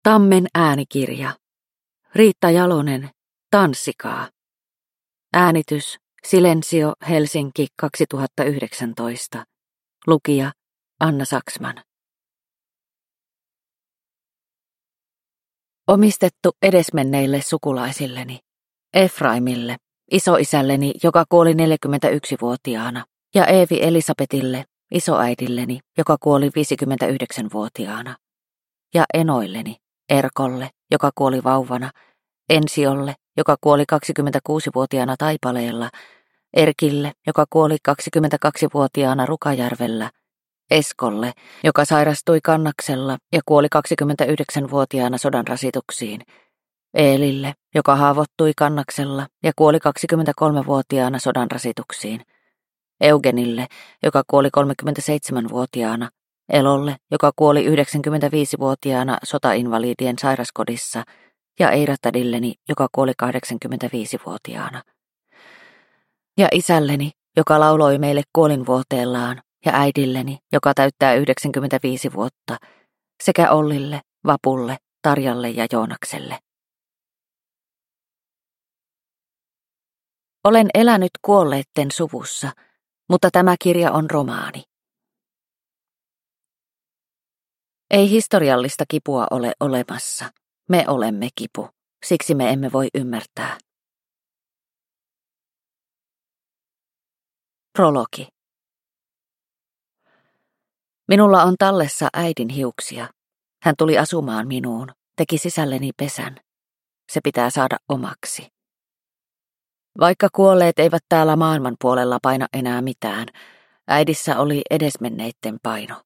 Tammen äänikirja. Riitta Jalonen, Tanssikaa. Äänitys, Silensio, Helsinki 2019. Lukija, Anna Saksman. Omistettu edesmenneille sukulaisilleni, Efraimille, isoisälleni, joka kuoli 41-vuotiaana, ja Eevi Elisabetille, isoäidilleni, joka kuoli 59-vuotiaana, ja enoilleni, Erkolle, joka kuoli vauvana, Ensiolle, joka kuoli 26-vuotiaana Taipaleella, Erkille, joka kuoli 22-vuotiaana Rukajärvellä, Eskolle, joka sairastui Kannaksella ja kuoli 29-vuotiaana sodan rasituksiin, Eelille, joka haavoittui Kannaksella ja kuoli 23-vuotiaana sodan rasituksiin, Eugenille, joka kuoli 37-vuotiaana, Elolle, joka kuoli 95-vuotiaana sotainvalidien sairaskodissa, ja Eiratadilleni, joka kuoli 85-vuotiaana. Ja isälleni, joka lauloi meille kuolinvuoteellaan, ja äidilleni, joka täyttää 95 vuotta, sekä Ollille, Vapulle, Tarjalle ja Joonakselle. Olen elänyt kuolleitten suvussa, mutta tämä kirja on romaani. Ei historiallista kipua ole olemassa. Me olemme kipu, siksi me emme voi ymmärtää. Prologi. Minulla on tallessa äidin hiuksia. Hän tuli asumaan minuun, teki sisälleni pesän. Se pitää saada omaksi. Vaikka kuolleet eivät täällä maailman puolella paina enää mitään, äidissä oli edesmenneitten paino.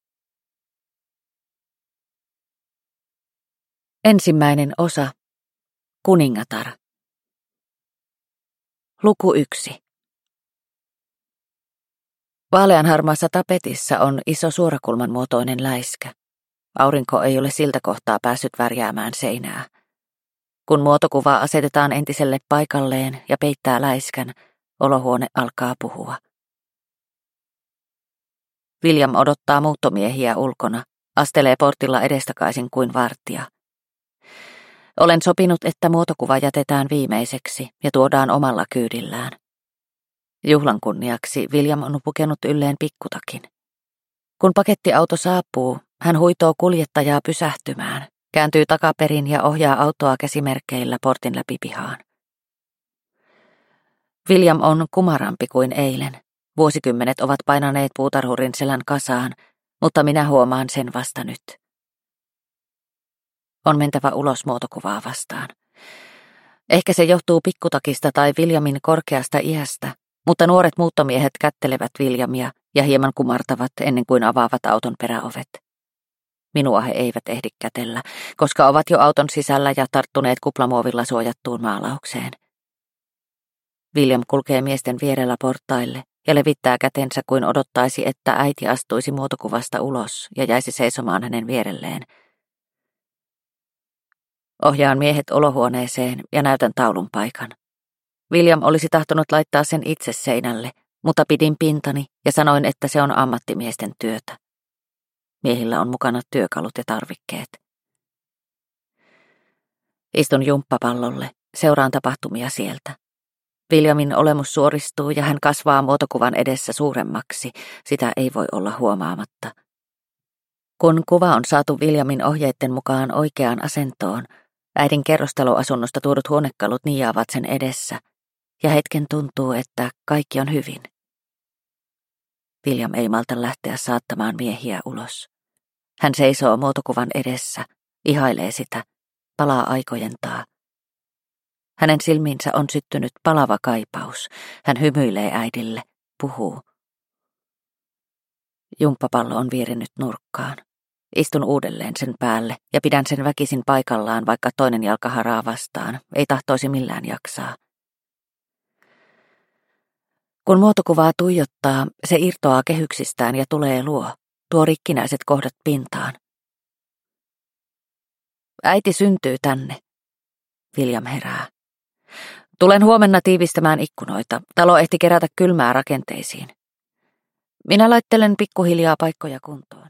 Ensimmäinen osa. Kuningatar. Luku 1. Vaaleanharmaassa tapetissa on iso suorakulman muotoinen läiskä. Aurinko ei ole siltä kohtaa päässyt värjäämään seinää. Kun muotokuva asetetaan entiselle paikalleen ja peittää läiskän, olohuone alkaa puhua. William odottaa muuttomiehiä ulkona, astelee portilla edestakaisin kuin vartija. Olen sopinut, että muotokuva jätetään viimeiseksi ja tuodaan omalla kyydillään. Juhlan kunniaksi William on pukenut ylleen pikkutakin. Kun pakettiauto saapuu, hän huitoo kuljettajaa pysähtymään, kääntyy takaperin ja ohjaa autoa käsimerkkeillä portin läpi pihaan. William on kumarampi kuin eilen. Vuosikymmenet ovat painaneet puutarhurin selän kasaan, mutta minä huomaan sen vasta nyt. On mentävä ulos muotokuvaa vastaan. Ehkä se johtuu pikkutakista tai Williamin korkeasta iästä, mutta nuoret muuttomiehet kättelevät Williamia ja hieman kumartavat ennen kuin avaavat auton peräovet. Minua he eivät ehdi kätellä, koska ovat jo auton sisällä ja tarttuneet kuplamuovilla suojattuun maalaukseen. William kulkee miesten vierellä portaille ja levittää kätensä kuin odottaisi, että äiti astuisi muotokuvasta ulos ja jäisi seisomaan hänen vierelleen. Ohjaan miehet olohuoneeseen ja näytän taulun paikan. William olisi tahtonut laittaa sen itse seinälle, mutta pidin pintani ja sanoin, että se on ammattimiesten työtä. Miehillä on mukana työkalut ja tarvikkeet. Istun jumppapallolle, seuraan tapahtumia sieltä. Williamin olemus suoristuu ja hän kasvaa muotokuvan edessä suuremmaksi, sitä ei voi olla huomaamatta. Kun kuva on saatu Williamin ohjeiden mukaan oikeaan asentoon, äidin kerrostaloasunnosta tuodut huonekalut niiaavat sen edessä, ja hetken tuntuu, että kaikki on hyvin. William ei malta lähteä saattamaan miehiä ulos. Hän seisoo muotokuvan edessä, ihailee sitä, palaa aikojentaa. Hänen silmiinsä on syttynyt palava kaipaus. Hän hymyilee äidille, puhuu. Jumppapallo on vierinyt nurkkaan. Istun uudelleen sen päälle ja pidän sen väkisin paikallaan, vaikka toinen jalka haraa vastaan. Ei tahtoisi millään jaksaa. Kun muotokuvaa tuijottaa, se irtoaa kehyksistään ja tulee luo, tuo rikkinäiset kohdat pintaan. Äiti syntyy tänne. William herää. Tulen huomenna tiivistämään ikkunoita. Talo ehti kerätä kylmää rakenteisiin. Minä laittelen pikkuhiljaa paikkoja kuntoon.